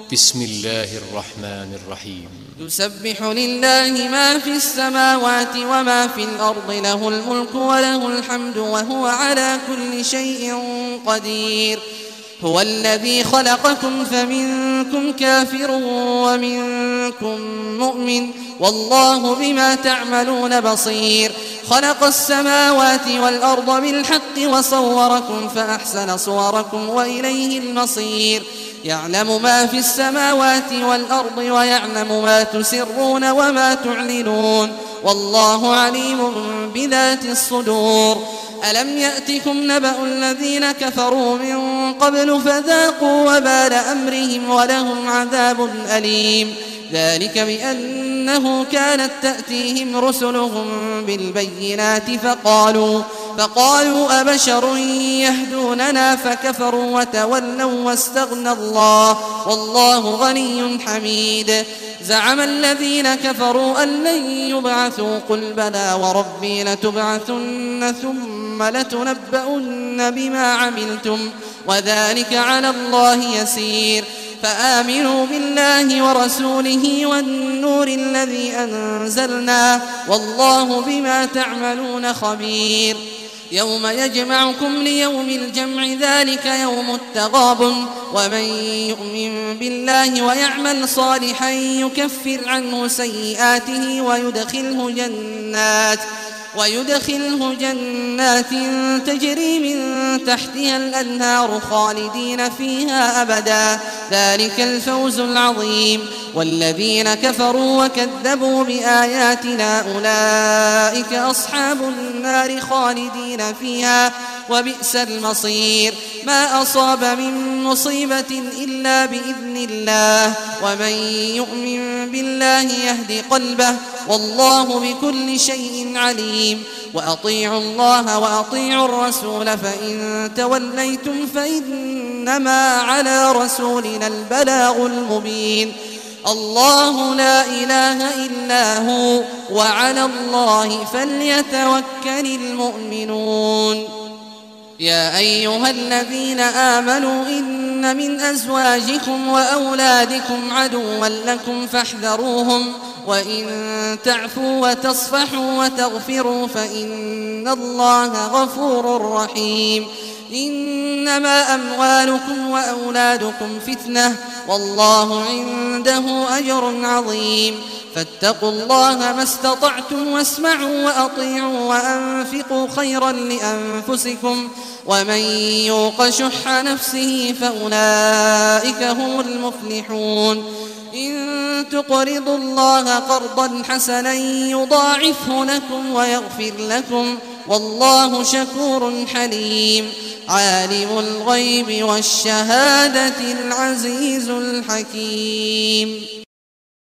بسم الله الرحمن الرحيم. يسبح لله ما في السماوات وما في الأرض، له الملك وله الحمد وهو على كل شيء قدير. هو الذي خلقكم فمنكم كافر ومنكم مؤمن، والله بما تعملون بصير. خلق السماوات والأرض بالحق وصوركم فأحسن صوركم وإليه المصير. يعلم ما في السماوات والأرض ويعلم ما تسرون وما تعلنون، والله عليم بذات الصدور. ألم يأتكم نبأ الذين كفروا من قبل فذاقوا وبال أمرهم ولهم عذاب أليم. ذلك بأنه كانت تأتيهم رسلهم بالبينات فقالوا أبشر يهدوننا فكفروا وتولوا واستغنى الله والله غني حميد. زعم الذين كفروا أن لن يبعثوا، قل بلى وربي لتبعثن ثم لتنبؤن بما عملتم وذلك على الله يسير. فآمنوا بالله ورسوله والنور الذي أنزلنا، والله بما تعملون خبير. يوم يجمعكم ليوم الجمع، ذلك يوم التغابن. ومن يؤمن بالله ويعمل صالحا يكفر عنه سيئاته ويدخله جنات تجري من تحتها الأنهار خالدين فيها أبدا، ذلك الفوز العظيم. والذين كفروا وكذبوا بآياتنا أولئك أصحاب النار خالدين فيها وبئس المصير. ما أصاب من مصيبة إلا بإذن الله، ومن يؤمن بالله يهد قلبه، والله بكل شيء عليم. وأطيعوا الله وأطيعوا الرسول، فإن توليتم فإنما على رسولنا البلاغ المبين. الله لا إله إلا هو، وعلى الله فليتوكل المؤمنون. يا أيها الذين آمنوا إن من أزواجكم وأولادكم عدوا لكم فاحذروهم، وإن تعفوا وتصفحوا وتغفروا فإن الله غفور رحيم. إنما أموالكم وأولادكم فتنة، والله عنده أجر عظيم. فاتقوا الله ما استطعتم واسمعوا وأطيعوا وأنفقوا خيرا لأنفسكم، ومن يوق شح نفسه فأولئك هم المفلحون. إن تقرضوا الله قرضا حسنا يضاعفه لكم ويغفر لكم، والله شكور حليم. عالم الغيب والشهادة العزيز الحكيم.